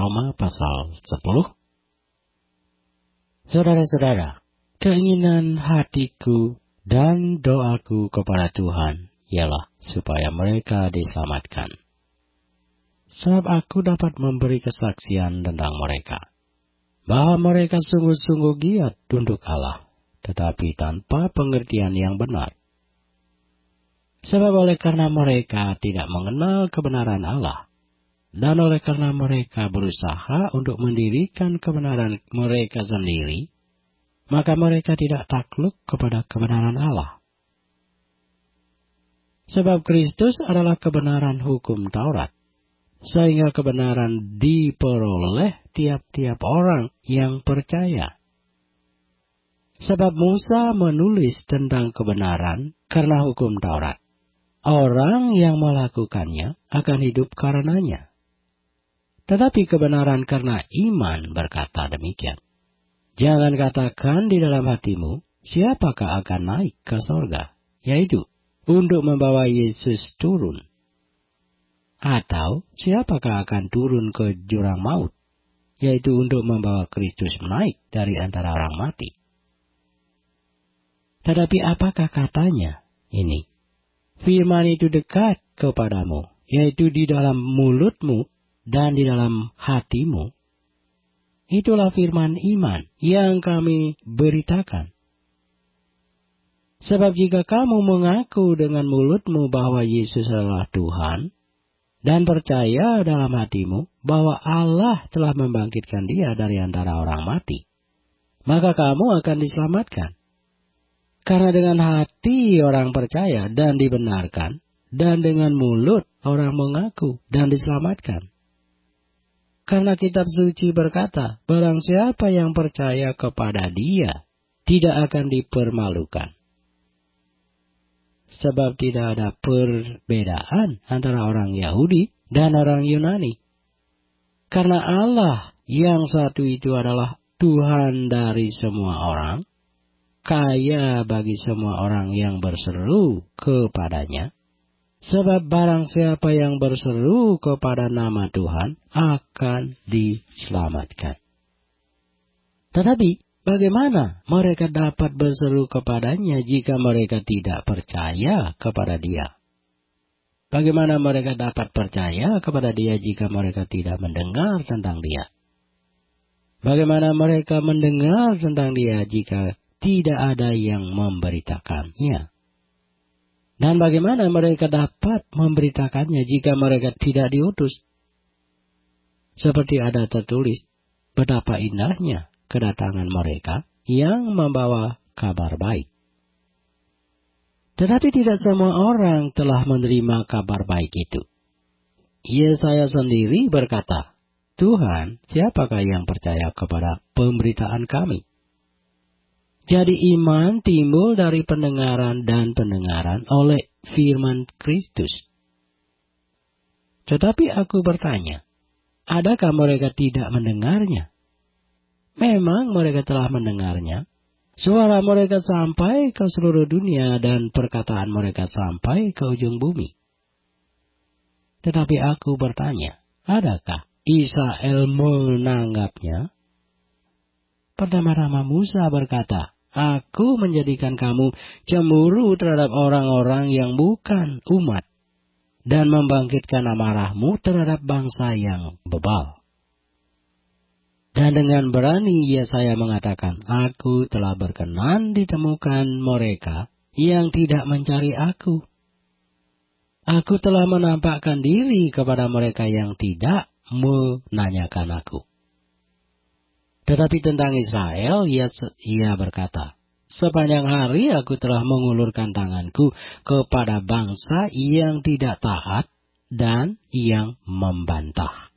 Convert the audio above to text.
Roma pasal 10. Saudara-saudara, keinginan hatiku dan doaku kepada Tuhan ialah supaya mereka diselamatkan. Sebab aku dapat memberi kesaksian tentang mereka, bahwa mereka sungguh-sungguh giat untuk Allah, tetapi tanpa pengertian yang benar. Sebab oleh karena mereka tidak mengenal kebenaran Allah, dan oleh karena mereka berusaha untuk mendirikan kebenaran mereka sendiri, maka mereka tidak takluk kepada kebenaran Allah. Sebab Kristus adalah kebenaran hukum Taurat, sehingga kebenaran diperoleh tiap-tiap orang yang percaya. Sebab Musa menulis tentang kebenaran karena hukum Taurat. Orang yang melakukannya akan hidup karenanya. Tetapi kebenaran karena iman berkata demikian. Jangan katakan di dalam hatimu, siapakah akan naik ke sorga, yaitu untuk membawa Yesus turun. Atau siapakah akan turun ke jurang maut, yaitu untuk membawa Kristus naik dari antara orang mati. Tetapi apakah katanya ini? Firman itu dekat kepadamu, yaitu di dalam mulutmu dan di dalam hatimu. Itulah firman iman yang kami beritakan. Sebab jika kamu mengaku dengan mulutmu bahwa Yesus adalah Tuhan, dan percaya dalam hatimu bahwa Allah telah membangkitkan Dia dari antara orang mati, maka kamu akan diselamatkan. Karena dengan hati orang percaya dan dibenarkan, dan dengan mulut orang mengaku dan diselamatkan. Karena kitab suci berkata, barang siapa yang percaya kepada Dia, tidak akan dipermalukan. Sebab tidak ada perbedaan antara orang Yahudi dan orang Yunani. Karena Allah yang satu itu adalah Tuhan dari semua orang, kaya bagi semua orang yang berseru kepadanya. Sebab barang siapa yang berseru kepada nama Tuhan akan diselamatkan. Tetapi bagaimana mereka dapat berseru kepadanya jika mereka tidak percaya kepada Dia? Bagaimana mereka dapat percaya kepada Dia jika mereka tidak mendengar tentang Dia? Bagaimana mereka mendengar tentang Dia jika tidak ada yang memberitakannya? Dan bagaimana mereka dapat memberitakannya jika mereka tidak diutus? Seperti ada tertulis, betapa indahnya kedatangan mereka yang membawa kabar baik. Tetapi tidak semua orang telah menerima kabar baik itu. Yesaya sendiri berkata, Tuhan, siapakah yang percaya kepada pemberitaan kami? Jadi iman timbul dari pendengaran dan pendengaran oleh firman Kristus. Tetapi aku bertanya, adakah mereka tidak mendengarnya? Memang mereka telah mendengarnya. Suara mereka sampai ke seluruh dunia dan perkataan mereka sampai ke ujung bumi. Tetapi aku bertanya, adakah Israel menanggapnya? Pertama-tama Musa berkata, aku menjadikan kamu cemburu terhadap orang-orang yang bukan umat, dan membangkitkan amarahmu terhadap bangsa yang bebal. Dan dengan berani Yesaya mengatakan, aku telah berkenan ditemukan mereka yang tidak mencari aku. Aku telah menampakkan diri kepada mereka yang tidak menanyakan aku. Tetapi tentang Israel, ia berkata, sepanjang hari aku telah mengulurkan tanganku kepada bangsa yang tidak taat dan yang membantah.